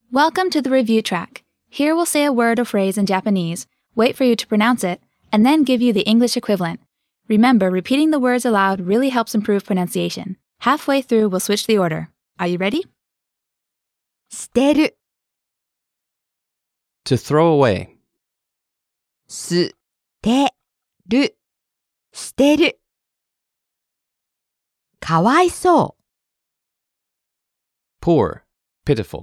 Welcome to the review track. Here we'll say a word or phrase in Japanese, wait for you to pronounce it, and then give you the English equivalent. Remember, repeating the words aloud really helps improve pronunciation. Halfway through, we'll switch the order. Are you ready? 捨てる To throw away. 捨てる捨てるかわいそう Poor. Pitiful.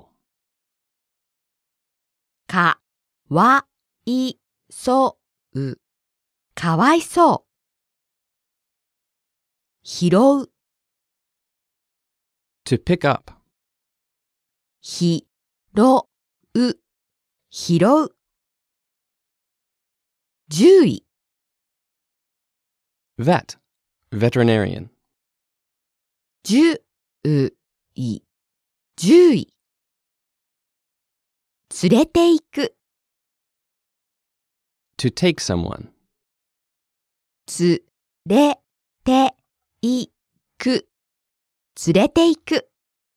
かわいそうかわいそう拾う To pick up. 拾う拾う獣医 Vet. Veterinarian. 獣医獣医連れて行く To take someone. 連れて行く連れて行く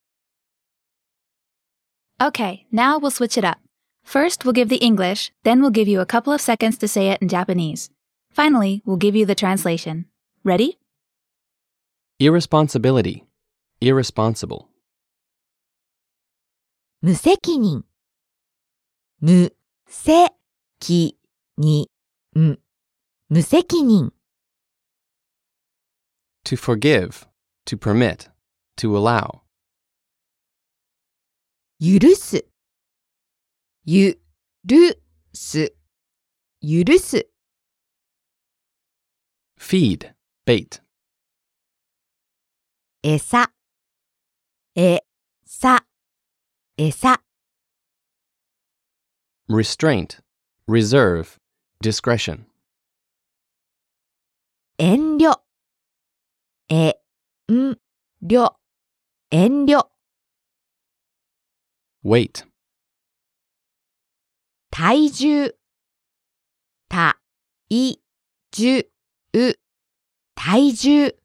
Okay, now we'll switch it up. First, we'll give the English, then we'll give you a couple of seconds to say it in Japanese. Finally, we'll give you the translation. Ready? Irresponsibility. Irresponsible. 無責任無責任無責任 To forgive. To permit. To allow. 許す許す許す Feed. Bait. 餌餌餌 Restraint. Reserve. Discretion. 遠慮遠慮遠慮 Weight. 体重体重体重